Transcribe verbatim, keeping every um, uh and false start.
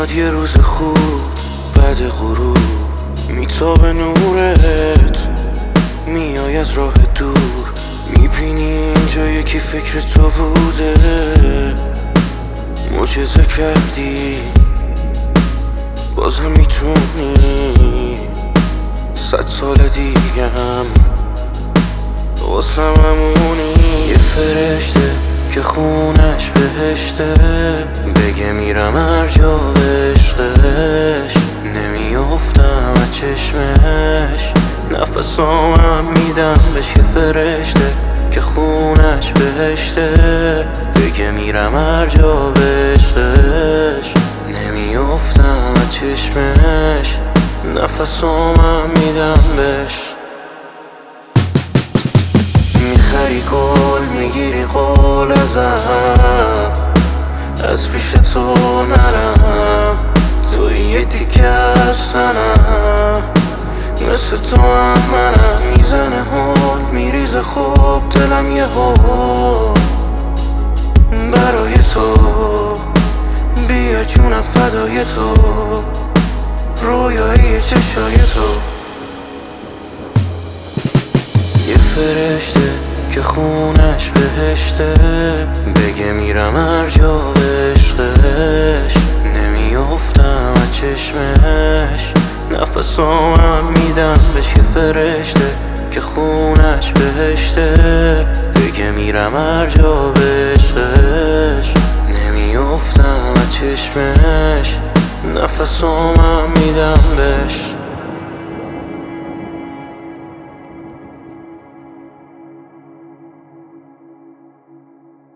میاد یه روز خوب بعد غروب، میتابه نورت میای از راه دور، میبینی اینجا یکی فکر تو بوده، معجزه کردی بازم میتونی صد سال دیگم واسم همونی. یه فرشته که خونش بهشته بگه میرم هر جا عشقش، نمیافتم از چشمش نفسامم میدم بهش. یه فرشته که خونش بهشته بگه میرم هر جا عشقش، نمیافتم از چشمش نفسامم میدم بهش. میخری گل میگیری قول ازم، از پیش تو نرم، توی یه تیکه از تنم، مثل تو هم منم. میزنه هول میریزه خوب دلم یه هول برای تو، بیا جونم فدای تو، رویایی چشای تو. یه فرشته که خونش بهشته بگه میرم هر جا عشقش، نمیافتم از چشمش نفسامم میدم بهش. یه فرشته که خونش بهشته بگه میرم هر جا عشقش، نمیافتم از چشمش نفسامم میدم بهش.